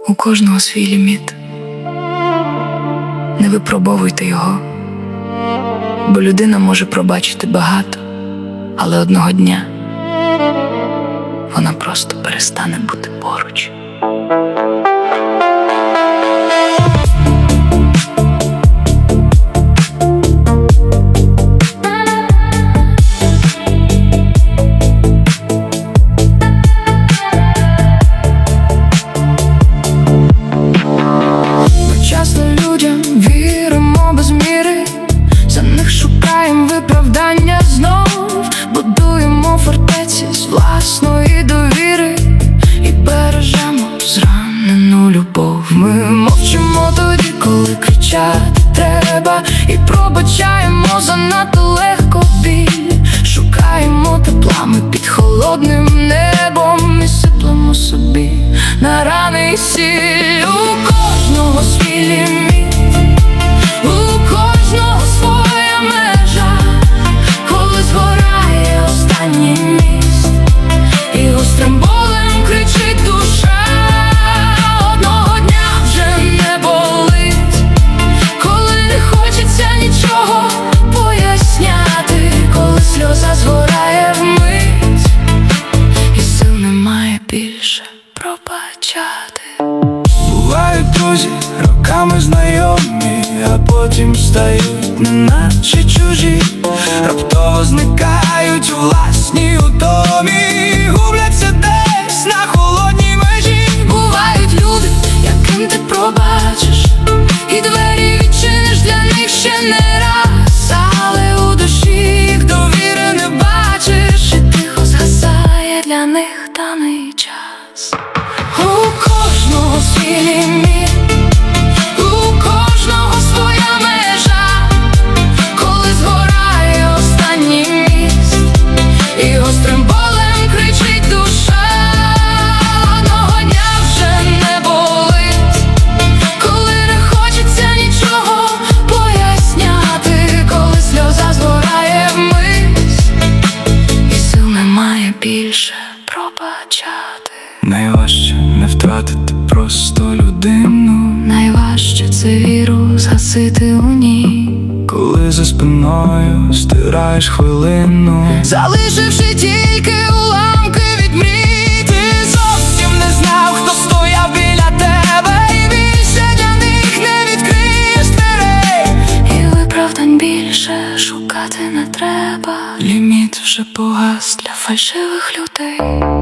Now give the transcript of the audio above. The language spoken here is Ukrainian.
У кожного свій ліміт. Не випробовуйте його, бо людина може пробачити багато, але одного дня вона просто перестане бути поруч. Віримо без міри, за них шукаємо виправдання знов, будуємо фортеці з власної довіри і бережемо зранену любов. Ми мовчимо тоді, коли кричати треба, і пробачаємо занадто легко біль. Шукаємо тепла ми під холодним небом і сиплемо собі на рани і сіль. У кожного свій ліміт, у кожного своя межа, коли згорає останній міст і гострим болем кричить душа. Одного дня вже не болить, коли не хочеться нічого поясняти, коли сльоза згорає вмить і сил немає більше пробачати. Бувають друзі, роками знайомі, а потім стають неначе чужі. Раптово зникають у власній утомі, губляться десь на холодній межі. Бувають люди, яким ти пробачиш, і двері відчиниш для них ще не раз, але у душі їх довіри не бачиш, і тихо згасає для них даний час. У кожного свій ліміт, у кожного своя межа, коли згорає останній міст і гострим болем кричить душа. Одного дня вже не болить, коли не хочеться нічого поясняти, коли сльоза згорає вмить і сил немає більше пробачати. Найважче не втратити просто людину, Найважче це віру згасити у ній, коли за спиною стираєш хвилину, залишивши тільки уламки від мрій. ти зовсім не знав, хто стояв біля тебе, і більше для них не відкриєш дверей. І виправдань більше шукати не треба, Ліміт вже погас для фальшивих людей.